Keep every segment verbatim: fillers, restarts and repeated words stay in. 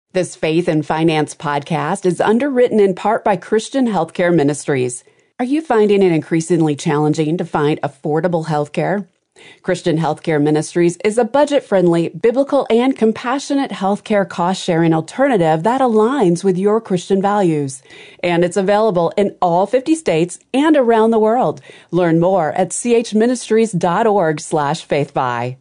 This Faith and Finance podcast is underwritten in part by Christian Healthcare Ministries. Are you finding it increasingly challenging to find affordable healthcare? Christian Healthcare Ministries is a budget-friendly, biblical, and compassionate healthcare cost-sharing alternative that aligns with your Christian values. And it's available in all fifty states and around the world. Learn more at chministries.org slash faithfi.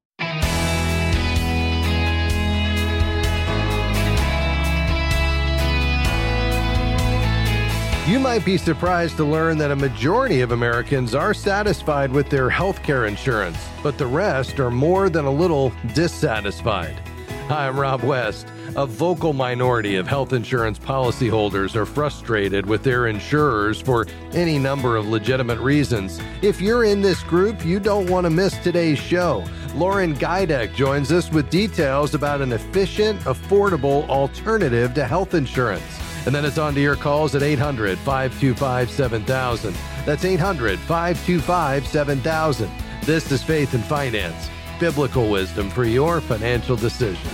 You might be surprised to learn that a majority of Americans are satisfied with their health care insurance, but the rest are more than a little dissatisfied. Hi, I'm Rob West. A vocal minority of health insurance policyholders are frustrated with their insurers for any number of legitimate reasons. If you're in this group, you don't want to miss today's show. Lauren Geideck joins us with details about an efficient, affordable alternative to health insurance. And then it's on to your calls at eight hundred, five two five, seven thousand. That's eight hundred, five two five, seven thousand. This is Faith and Finance, biblical wisdom for your financial decisions.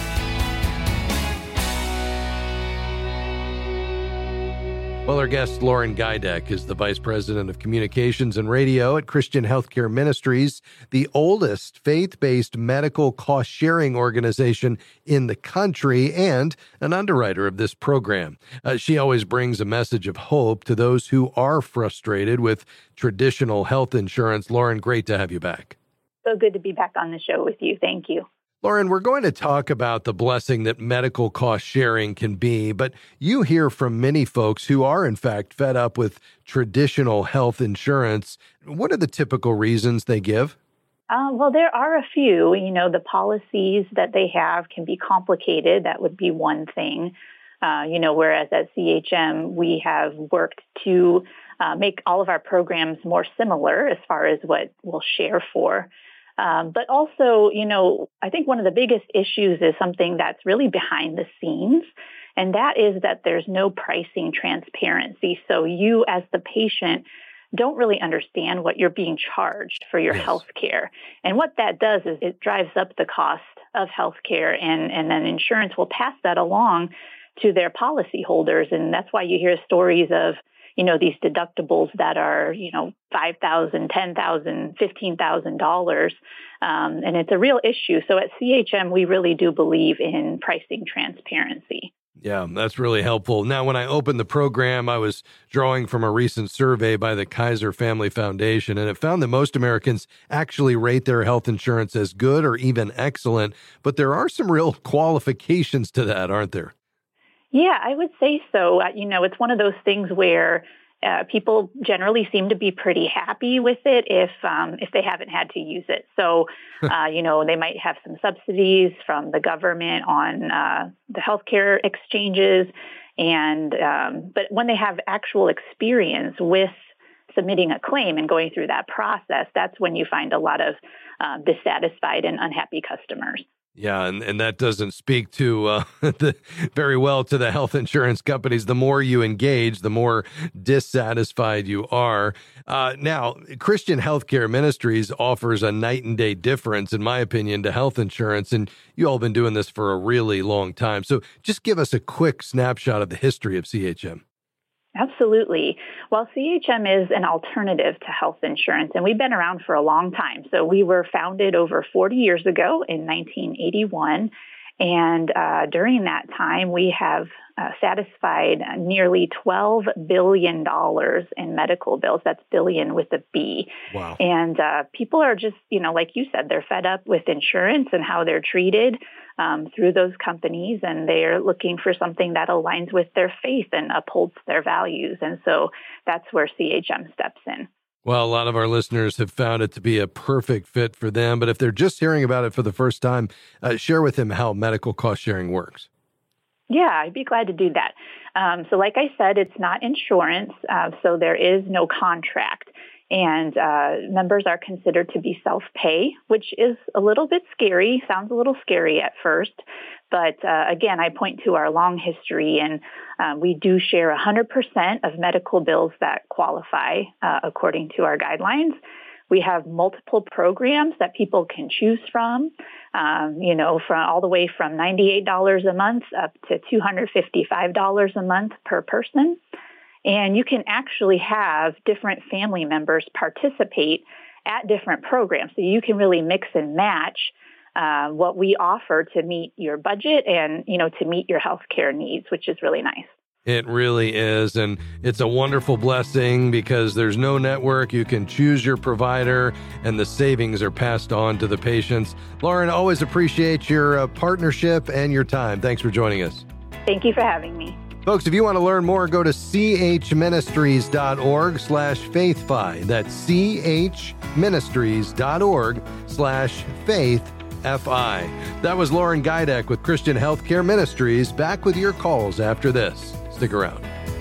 Well, our guest, Lauren Geideck, is the Vice President of Communications and Radio at Christian Healthcare Ministries, the oldest faith-based medical cost-sharing organization in the country and an underwriter of this program. Uh, she always brings a message of hope to those who are frustrated with traditional health insurance. Lauren, great to have you back. So good to be back on the show with you. Thank you. Lauren, we're going to talk about the blessing that medical cost sharing can be, but you hear from many folks who are, in fact, fed up with traditional health insurance. What are the typical reasons they give? Uh, well, there are a few. You know, the policies that they have can be complicated. That would be one thing. Uh, you know, whereas at C H M, we have worked to uh, make all of our programs more similar as far as what we'll share for. Um, but also, you know, I think one of the biggest issues is something that's really behind the scenes, and that is that there's no pricing transparency. So you as the patient don't really understand what you're being charged for your yes. health care. And what that does is it drives up the cost of health care, and, and then insurance will pass that along to their policyholders. And that's why you hear stories of, you know, these deductibles that are, you know, five thousand dollars, ten thousand dollars, fifteen thousand dollars. Um, and it's a real issue. So at C H M, we really do believe in pricing transparency. Yeah, that's really helpful. Now, when I opened the program, I was drawing from a recent survey by the Kaiser Family Foundation, and it found that most Americans actually rate their health insurance as good or even excellent. But there are some real qualifications to that, aren't there? Yeah, I would say so. Uh, you know, it's one of those things where uh, people generally seem to be pretty happy with it if um, if they haven't had to use it. So, uh, you know, they might have some subsidies from the government on uh, the healthcare exchanges, and um, but when they have actual experience with submitting a claim and going through that process, that's when you find a lot of uh, dissatisfied and unhappy customers. Yeah, and, and that doesn't speak to uh, the, very well to the health insurance companies. The more you engage, the more dissatisfied you are. Uh, now, Christian Healthcare Ministries offers a night and day difference, in my opinion, to health insurance. And you all have been doing this for a really long time. So just give us a quick snapshot of the history of C H M. Absolutely. Well, C H M is an alternative to health insurance, and we've been around for a long time. So we were founded over forty years ago in nineteen eighty-one, and uh, during that time, we have uh, satisfied nearly twelve billion dollars in medical bills. That's billion with a B. Wow. And uh, people are just, you know, like you said, they're fed up with insurance and how they're treated um, through those companies, and they're looking for something that aligns with their faith and upholds their values. And so that's where C H M steps in. Well, a lot of our listeners have found it to be a perfect fit for them. But if they're just hearing about it for the first time, uh, share with them how medical cost sharing works. Yeah, I'd be glad to do that. Um, so like I said, it's not insurance, uh, so there is no contract. And uh, members are considered to be self-pay, which is a little bit scary, sounds a little scary at first. But uh, again, I point to our long history, and uh, we do share one hundred percent of medical bills that qualify uh, according to our guidelines. We have multiple programs that people can choose from. um, you know, from all the way from ninety-eight dollars a month up to two hundred fifty-five dollars a month per person. And you can actually have different family members participate at different programs. So you can really mix and match uh, what we offer to meet your budget and, you know, to meet your healthcare needs, which is really nice. It really is. And it's a wonderful blessing because there's no network. You can choose your provider and the savings are passed on to the patients. Lauren, always appreciate your uh, partnership and your time. Thanks for joining us. Thank you for having me. Folks, if you want to learn more, go to chministries.org slash faithfi. That's chministries.org slash faithfi. That was Lauren Geideck with Christian Healthcare Ministries. Back with your calls after this. Stick around.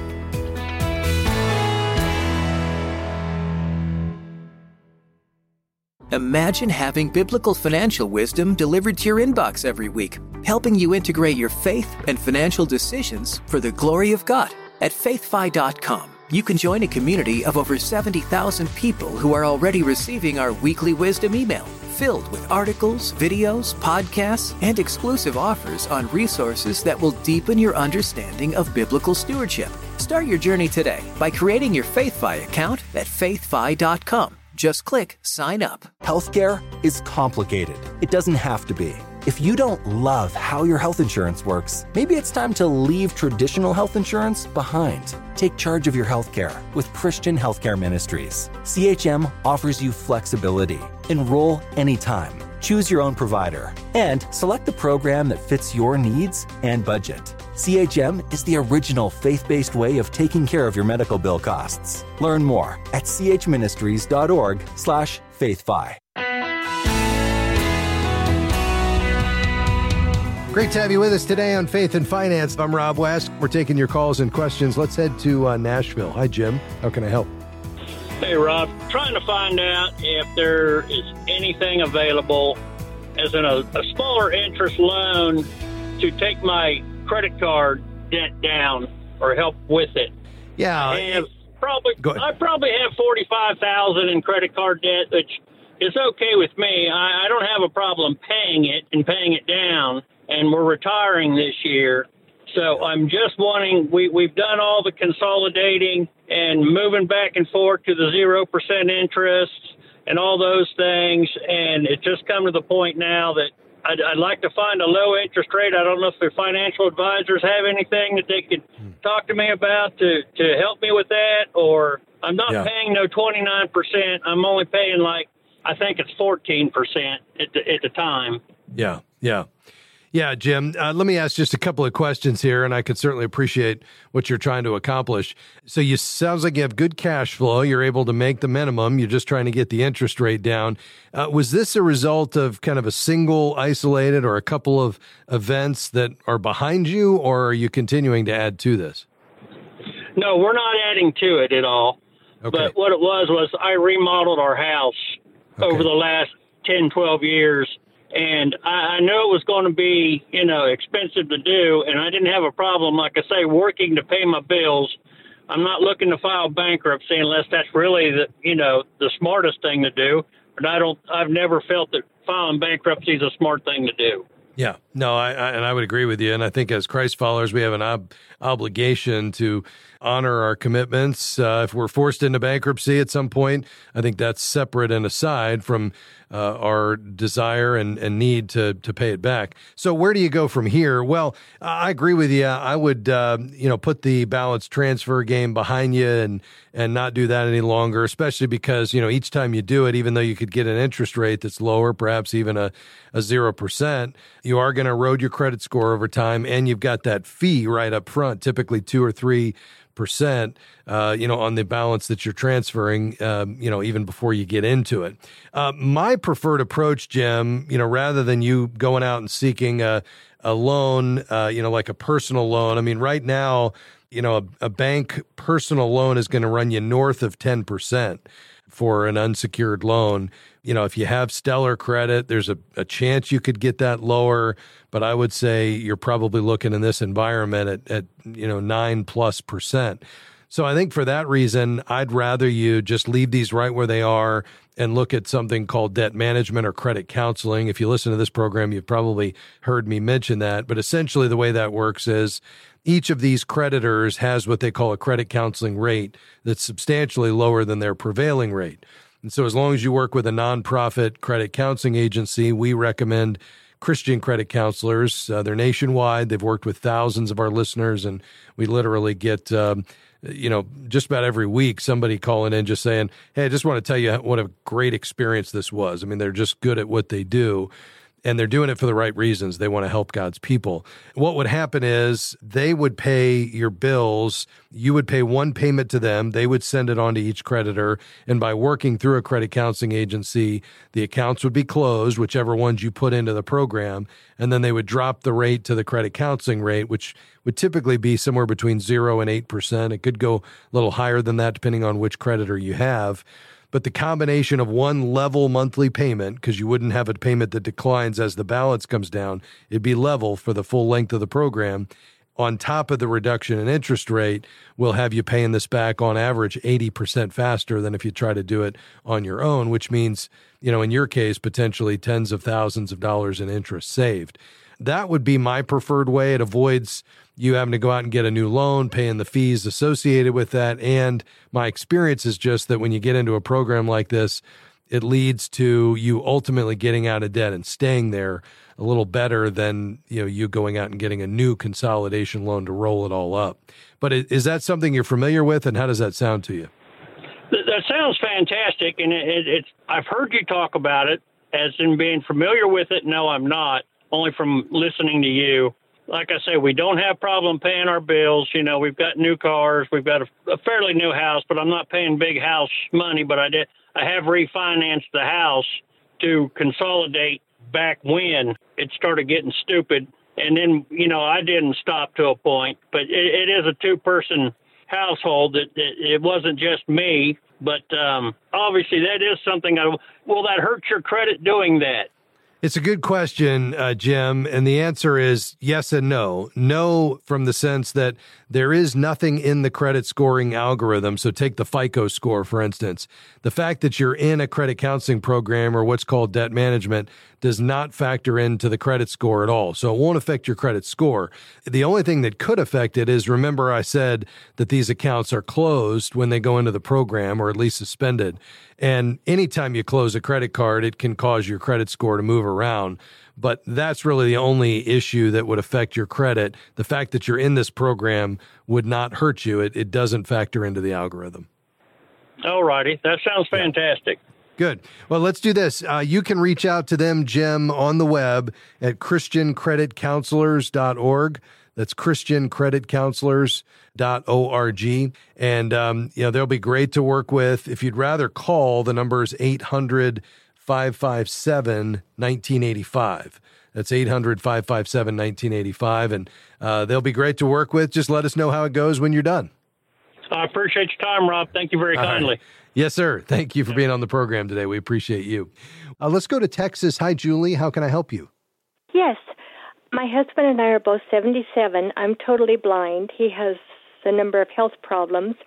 Imagine having biblical financial wisdom delivered to your inbox every week, helping you integrate your faith and financial decisions for the glory of God. At faithfi dot com, you can join a community of over seventy thousand people who are already receiving our weekly wisdom email, filled with articles, videos, podcasts, and exclusive offers on resources that will deepen your understanding of biblical stewardship. Start your journey today by creating your FaithFi account at faithfi dot com. Just click sign up. Healthcare is complicated. It doesn't have to be. If you don't love how your health insurance works, maybe it's time to leave traditional health insurance behind. Take charge of your healthcare with Christian Healthcare Ministries. C H M offers you flexibility. Enroll anytime. Choose your own provider. And select the program that fits your needs and budget. C H M is the original faith-based way of taking care of your medical bill costs. Learn more at chministries.org slash faithfi. Great to have you with us today on Faith and Finance. I'm Rob West. We're taking your calls and questions. Let's head to uh, Nashville. Hi, Jim. How can I help? Hey, Rob. Trying to find out if there is anything available as in a, a smaller interest loan to take my credit card debt down or help with it. Yeah. I have probably I probably have forty-five thousand dollars in credit card debt, which is okay with me. I, I don't have a problem paying it and paying it down. And we're retiring this year. So I'm just wanting, we, we've done all the consolidating and moving back and forth to the zero percent interest and all those things. And it just come to the point now that I'd, I'd like to find a low interest rate. I don't know if their financial advisors have anything that they could talk to me about to, to help me with that. Or I'm not yeah. paying no twenty-nine percent. I'm only paying like, I think it's fourteen percent at the, at the time. Yeah, yeah. Yeah, Jim, uh, let me ask just a couple of questions here, and I could certainly appreciate what you're trying to accomplish. So you sounds like you have good cash flow. You're able to make the minimum. You're just trying to get the interest rate down. Uh, was this a result of kind of a single, isolated, or a couple of events that are behind you, or are you continuing to add to this? No, we're not adding to it at all. Okay. But what it was was I remodeled our house okay. over the last ten, twelve years. And I, I knew it was going to be, you know, expensive to do, and I didn't have a problem, like I say, working to pay my bills. I'm not looking to file bankruptcy unless that's really the, you know, the smartest thing to do. But I don't, I've never felt that filing bankruptcy is a smart thing to do. Yeah, no, I, I and I would agree with you. And I think as Christ followers, we have an ob- obligation to honor our commitments. Uh, if we're forced into bankruptcy at some point, I think that's separate and aside from uh, our desire and, and need to to pay it back. So where do you go from here? Well, I agree with you. I would, uh, you know, put the balance transfer game behind you and and not do that any longer, especially because, you know, each time you do it, even though you could get an interest rate that's lower, perhaps even a, a zero percent, you are going to erode your credit score over time, and you've got that fee right up front, typically two or three percent, uh, you know, on the balance that you're transferring, um, you know, even before you get into it. Uh, my preferred approach, Jim, you know, rather than you going out and seeking a, a loan, uh, you know, like a personal loan. I mean, right now, you know, a, a bank personal loan is going to run you north of ten percent for an unsecured loan. You know, if you have stellar credit, there's a, a chance you could get that lower, but I would say you're probably looking in this environment at, at you know, nine plus percent. So I think for that reason, I'd rather you just leave these right where they are and look at something called debt management or credit counseling. If you listen to this program, you've probably heard me mention that. But essentially the way that works is each of these creditors has what they call a credit counseling rate that's substantially lower than their prevailing rate. And so as long as you work with a nonprofit credit counseling agency, we recommend Christian credit counselors. Uh, they're nationwide. They've worked with thousands of our listeners, and we literally get, um, you know, just about every week somebody calling in just saying, hey, I just want to tell you what a great experience this was. I mean, they're just good at what they do. And they're doing it for the right reasons. They want to help God's people. What would happen is they would pay your bills. You would pay one payment to them. They would send it on to each creditor. And by working through a credit counseling agency, the accounts would be closed, whichever ones you put into the program. And then they would drop the rate to the credit counseling rate, which would typically be somewhere between zero and eight percent. It could go a little higher than that, depending on which creditor you have. But the combination of one level monthly payment, because you wouldn't have a payment that declines as the balance comes down, it'd be level for the full length of the program, on top of the reduction in interest rate, will have you paying this back on average eighty percent faster than if you try to do it on your own, which means, you know, in your case, potentially tens of thousands of dollars in interest saved. That would be my preferred way. It avoids you having to go out and get a new loan, paying the fees associated with that. And my experience is just that when you get into a program like this, it leads to you ultimately getting out of debt and staying there a little better than, you know, you going out and getting a new consolidation loan to roll it all up. But is that something you're familiar with, and how does that sound to you? That sounds fantastic, and it, it, it's I've heard you talk about it as in being familiar with it. No, I'm not. Only from listening to you. Like I say, we don't have problem paying our bills. You know, we've got new cars. We've got a, a fairly new house, but I'm not paying big house money. But I did. I have refinanced the house to consolidate back when it started getting stupid. And then, you know, I didn't stop to a point. But it, it is a two-person household. That it, it wasn't just me. But um, obviously that is something. I, will that hurt your credit doing that? It's a good question, uh, Jim, and the answer is yes and no. No, from the sense that there is nothing in the credit scoring algorithm. So take the FICO score, for instance. The fact that you're in a credit counseling program or what's called debt management does not factor into the credit score at all. So it won't affect your credit score. The only thing that could affect it is, remember I said that these accounts are closed when they go into the program, or at least suspended. And anytime you close a credit card, it can cause your credit score to move around. But that's really the only issue that would affect your credit. The fact that you're in this program would not hurt you. It, it doesn't factor into the algorithm. All righty. That sounds fantastic. Good. Well, let's do this. Uh, you can reach out to them, Jim, on the web at christian credit counselors dot org. That's christian credit counselors dot org. And, um, you know, they'll be great to work with. If you'd rather call, the number is eight hundred, five five seven, one nine eight five. That's eight hundred, five five seven, one nine eight five. And uh, they'll be great to work with. Just let us know how it goes when you're done. I appreciate your time, Rob. Thank you very kindly. Right. Yes, sir. Thank you for being on the program today. We appreciate you. Uh, let's go to Texas. Hi, Julie. How can I help you? Yes. My husband and I are both seventy-seven. I'm totally blind. He has a number of health problems.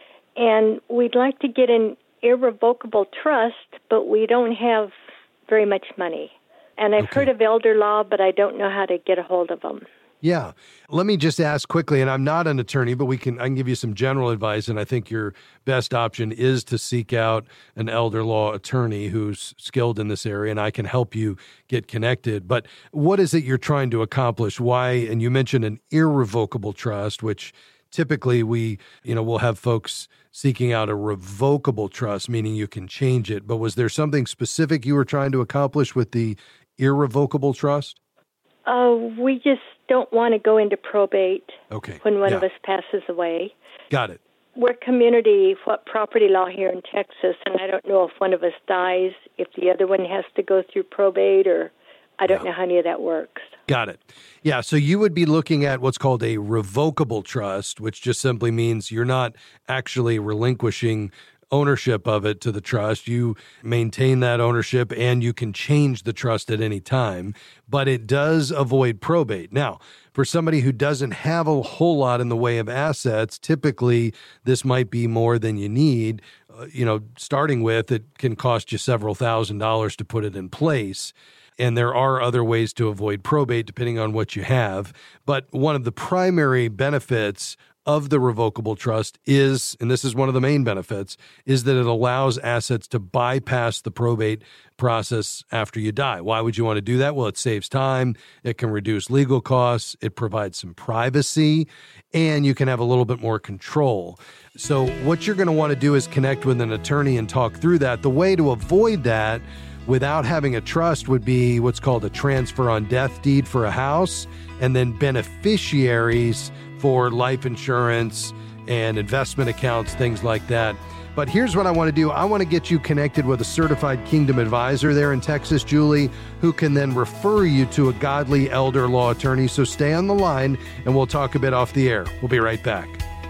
And we'd like to get an irrevocable trust, but we don't have very much money. And I've okay. heard of elder law, but I don't know how to get a hold of them. Yeah. Let me just ask quickly, and I'm not an attorney, but we can I can give you some general advice, and I think your best option is to seek out an elder law attorney who's skilled in this area, and I can help you get connected. But what is it you're trying to accomplish? Why? And you mentioned an irrevocable trust, which typically we, you know, we'll have folks seeking out a revocable trust, meaning you can change it. But was there something specific you were trying to accomplish with the irrevocable trust? Uh, we just don't want to go into probate okay. when one yeah. of us passes away. Got it. We're community what property law here in Texas, and I don't know if one of us dies, if the other one has to go through probate, or I don't yeah. know how any of that works. Got it. Yeah, so you would be looking at what's called a revocable trust, which just simply means you're not actually relinquishing ownership of it to the trust. You maintain that ownership and you can change the trust at any time, but it does avoid probate. Now, for somebody who doesn't have a whole lot in the way of assets, typically this might be more than you need. Uh, you know, starting with, it can cost you several thousand dollars to put it in place. And there are other ways to avoid probate depending on what you have. But one of the primary benefits of the revocable trust is, and this is one of the main benefits, is that it allows assets to bypass the probate process after you die. Why would you want to do that? Well, it saves time, it can reduce legal costs, it provides some privacy, and you can have a little bit more control. So what you're going to want to do is connect with an attorney and talk through that. The way to avoid that without having a trust would be what's called a transfer on death deed for a house, and then beneficiaries for life insurance and investment accounts, things like that. But here's what I want to do. I want to get you connected with a certified Kingdom advisor there in Texas, Julie, who can then refer you to a godly elder law attorney. So stay on the line and we'll talk a bit off the air. We'll be right back.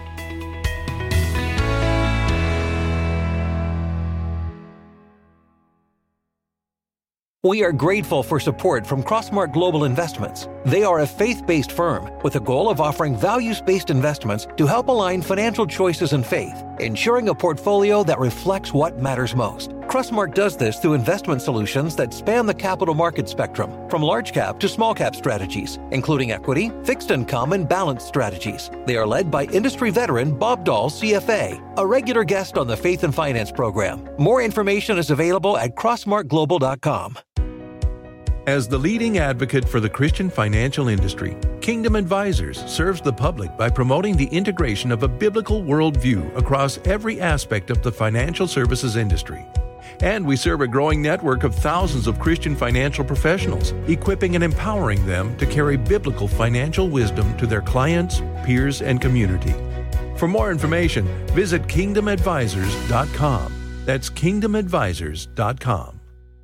We are grateful for support from Crossmark Global Investments. They are a faith-based firm with a goal of offering values-based investments to help align financial choices and faith, ensuring a portfolio that reflects what matters most. Crossmark does this through investment solutions that span the capital market spectrum, from large cap to small cap strategies, including equity, fixed income, and balanced strategies. They are led by industry veteran Bob Dahl, C F A, a regular guest on the Faith and Finance program. More information is available at crossmark global dot com. As the leading advocate for the Christian financial industry, Kingdom Advisors serves the public by promoting the integration of a biblical worldview across every aspect of the financial services industry. And we serve a growing network of thousands of Christian financial professionals, equipping and empowering them to carry biblical financial wisdom to their clients, peers, and community. For more information, visit kingdom advisors dot com. That's kingdom advisors dot com.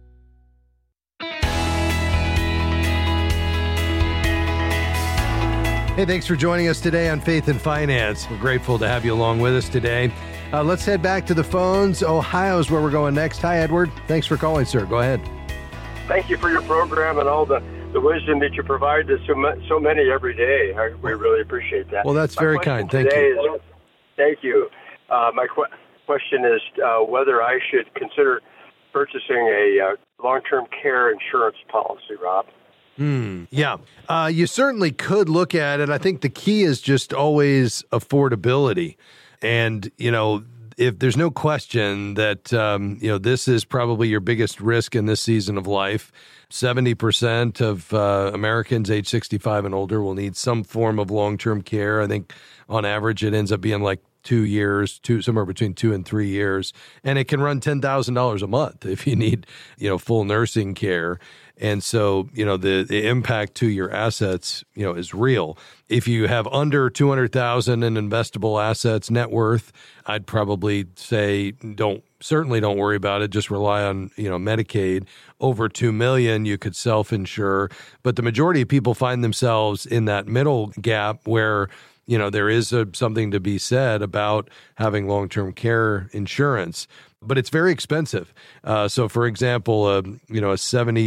Hey, thanks for joining us today on Faith and Finance. We're grateful to have you along with us today. Uh, let's head back to the phones. Ohio's where we're going next. Hi, Edward. Thanks for calling, sir. Go ahead. Thank you for your program and all the, the wisdom that you provide to so, so many every day. I, we really appreciate that. Well, that's very my kind. Thank you. Is, thank you. Uh, my qu- question is uh, whether I should consider purchasing a uh, long-term care insurance policy, Rob. Mm, yeah, uh, you certainly could look at it. I think the key is just always affordability. And, you know, if there's no question that, um, you know, this is probably your biggest risk in this season of life. seventy percent of uh, Americans age sixty-five and older will need some form of long-term care. I think on average it ends up being like two years, two somewhere between two and three years. And it can run ten thousand dollars a month if you need, you know, full nursing care. And so, you know, the, the impact to your assets, you know, is real. If you have under two hundred thousand dollars in investable assets, net worth, I'd probably say don't, certainly don't worry about it. Just rely on, you know, Medicaid. Over two million dollars, you could self-insure. But the majority of people find themselves in that middle gap where, you know, there is a, something to be said about having long-term care insurance. But it's very expensive. Uh, so, for example, uh, you know, a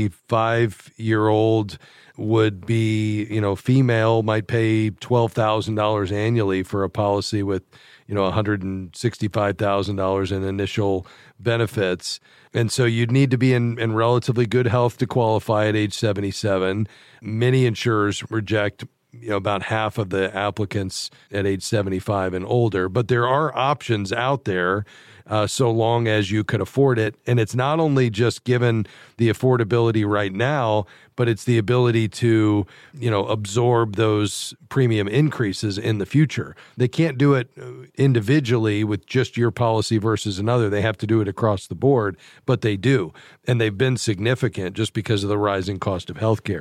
seventy-five-year-old would be, you know, female might pay twelve thousand dollars annually for a policy with, you know, one hundred sixty-five thousand dollars in initial benefits. And so you'd need to be in, in relatively good health to qualify at age seventy-seven. Many insurers reject, you know, about half of the applicants at age seventy-five and older. But there are options out there uh, so long as you could afford it. And it's not only just given the affordability right now, but it's the ability to, you know, absorb those premium increases in the future. They can't do it individually with just your policy versus another. They have to do it across the board, but they do. And they've been significant just because of the rising cost of healthcare.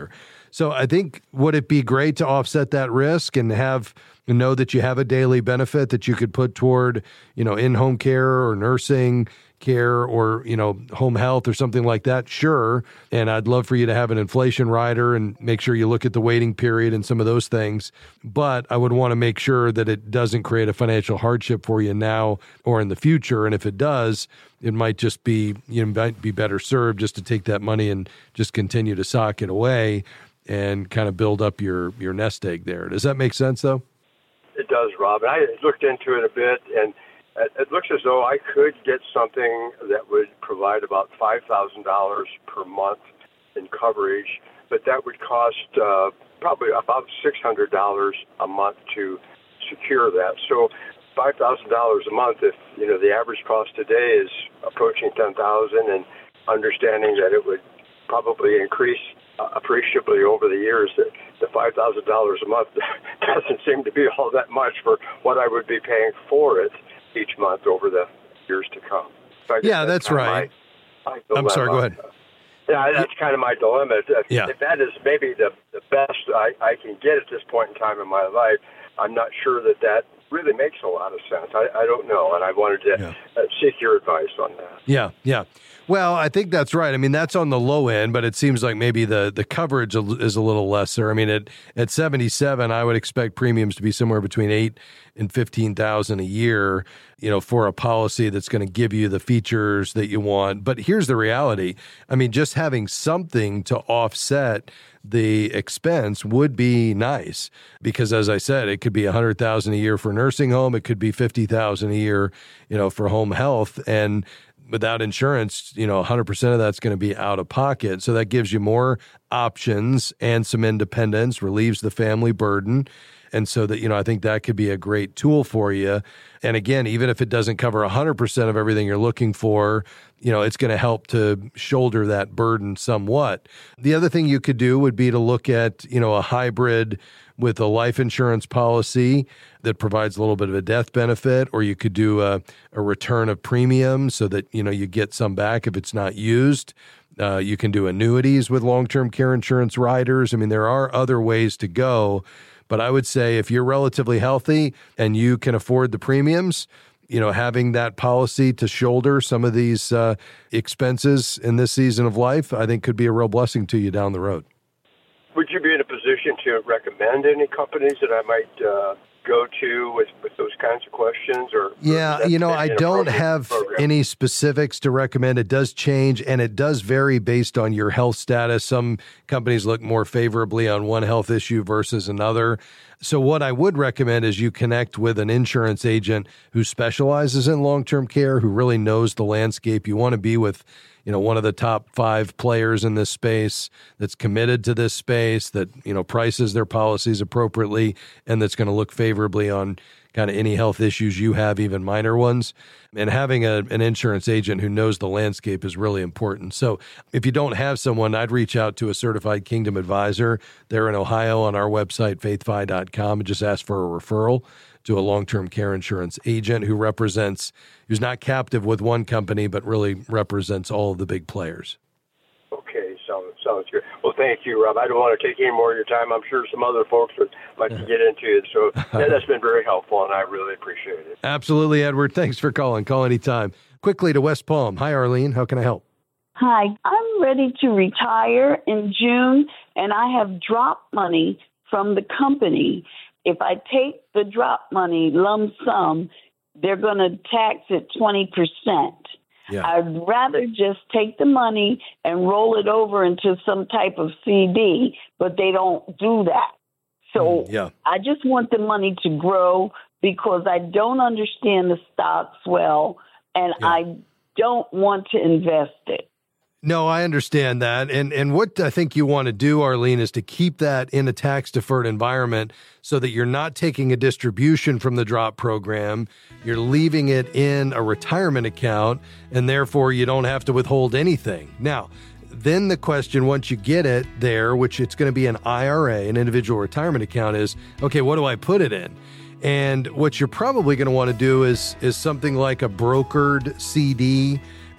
So I think, would it be great to offset that risk and have know that you have a daily benefit that you could put toward, you know, in-home care or nursing care or, you know, home health or something like that? Sure. And I'd love for you to have an inflation rider and make sure you look at the waiting period and some of those things. But I would want to make sure that it doesn't create a financial hardship for you now or in the future. And if it does, it might just be, you might be better served just to take that money and just continue to sock it away and kind of build up your, your nest egg there. Does that make sense, though? It does, Rob. I looked into it a bit, and it looks as though I could get something that would provide about five thousand dollars per month in coverage, but that would cost uh, probably about six hundred dollars a month to secure that. So five thousand dollars a month, if you know the average cost today is approaching ten thousand dollars, and understanding that it would probably increase uh, appreciably over the years, that the five thousand dollars a month doesn't seem to be all that much for what I would be paying for it each month over the years to come. So yeah, that's, that's right. My, my I'm sorry, go ahead. Yeah, that's kind of my dilemma. If, yeah. if that is maybe the, the best I, I can get at this point in time in my life, I'm not sure that that really makes a lot of sense. I, I don't know, and I wanted to yeah. uh, seek your advice on that. Yeah, yeah. Well, I think that's right. I mean, that's on the low end, but it seems like maybe the, the coverage is a little lesser. I mean, at at seventy-seven, I would expect premiums to be somewhere between eight and fifteen thousand a year, you know, for a policy that's going to give you the features that you want. But here's the reality. I mean, just having something to offset the expense would be nice because, as I said, it could be a hundred thousand a year for nursing home. It could be fifty thousand a year, you know, for home health. And without insurance, you know, one hundred percent of that's going to be out of pocket. So that gives you more options and some independence, relieves the family burden. And so that, you know, I think that could be a great tool for you. And again, even if it doesn't cover one hundred percent of everything you're looking for, you know, it's going to help to shoulder that burden somewhat. The other thing you could do would be to look at, you know, a hybrid with a life insurance policy that provides a little bit of a death benefit, or you could do a, a return of premium so that, you know, you get some back if it's not used. Uh, you can do annuities with long-term care insurance riders. I mean, there are other ways to go. But I would say if you're relatively healthy and you can afford the premiums, you know, having that policy to shoulder some of these uh, expenses in this season of life, I think could be a real blessing to you down the road. Would you be in a position to recommend any companies that I might uh, go to with, with those kinds of questions? Or yeah, you know, I don't have program? any specifics to recommend. It does change, and it does vary based on your health status. Some companies look more favorably on one health issue versus another. So what I would recommend is you connect with an insurance agent who specializes in long-term care, who really knows the landscape. You want to be with, you know, one of the top five players in this space that's committed to this space, that, you know, prices their policies appropriately, and that's going to look favorably on kind of any health issues you have, even minor ones. And having a, an insurance agent who knows the landscape is really important. So if you don't have someone, I'd reach out to a certified Kingdom advisor. They're in Ohio on our website, faith fi dot com, and just ask for a referral to a long-term care insurance agent who represents, who's not captive with one company, but really represents all of the big players. Okay, sounds, sounds good. Well, thank you, Rob. I don't want to take any more of your time. I'm sure some other folks would like to get into it. So yeah, that's been very helpful, and I really appreciate it. Absolutely, Edward. Thanks for calling. Call anytime. Quickly to West Palm. Hi, Arlene. How can I help? Hi. I'm ready to retire in June, and I have drop money from the company. If I take the drop money lump sum, they're going to tax it twenty percent. Yeah. I'd rather just take the money and roll it over into some type of C D, but they don't do that. So yeah. I just want the money to grow because I don't understand the stocks well, and yeah. I don't want to invest it. No, I understand that. And and what I think you want to do, Arlene, is to keep that in a tax-deferred environment so that you're not taking a distribution from the drop program. You're leaving it in a retirement account, and therefore you don't have to withhold anything. Now, then the question, once you get it there, which it's going to be an I R A, an individual retirement account, is, okay, what do I put it in? And what you're probably going to want to do is is something like a brokered C D,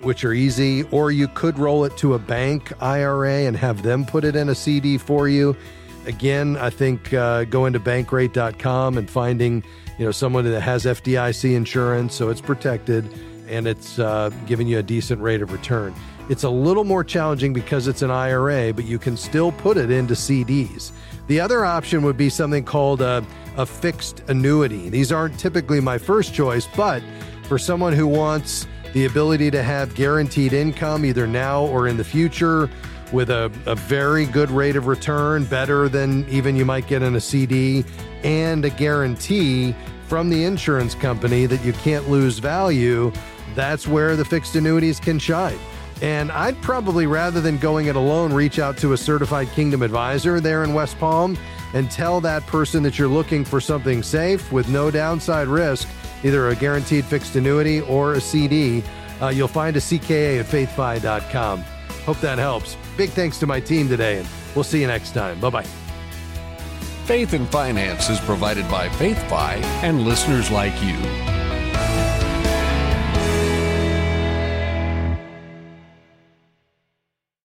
which are easy, or you could roll it to a bank I R A and have them put it in a C D for you. Again, I think uh, going to bankrate dot com and finding, you know, someone that has F D I C insurance, so it's protected, and it's uh, giving you a decent rate of return. It's a little more challenging because it's an I R A, but you can still put it into C Ds. The other option would be something called a, a fixed annuity. These aren't typically my first choice, but for someone who wants the ability to have guaranteed income either now or in the future with a, a very good rate of return, better than even you might get in a C D, and a guarantee from the insurance company that you can't lose value, that's where the fixed annuities can shine. And I'd probably, rather than going it alone, reach out to a certified Kingdom advisor there in West Palm and tell that person that you're looking for something safe with no downside risk, either a guaranteed fixed annuity or a C D. Uh, you'll find a C K A at faith fi dot com. Hope that helps. Big thanks to my team today, and we'll see you next time. Bye-bye. Faith and Finance is provided by FaithFi and listeners like you.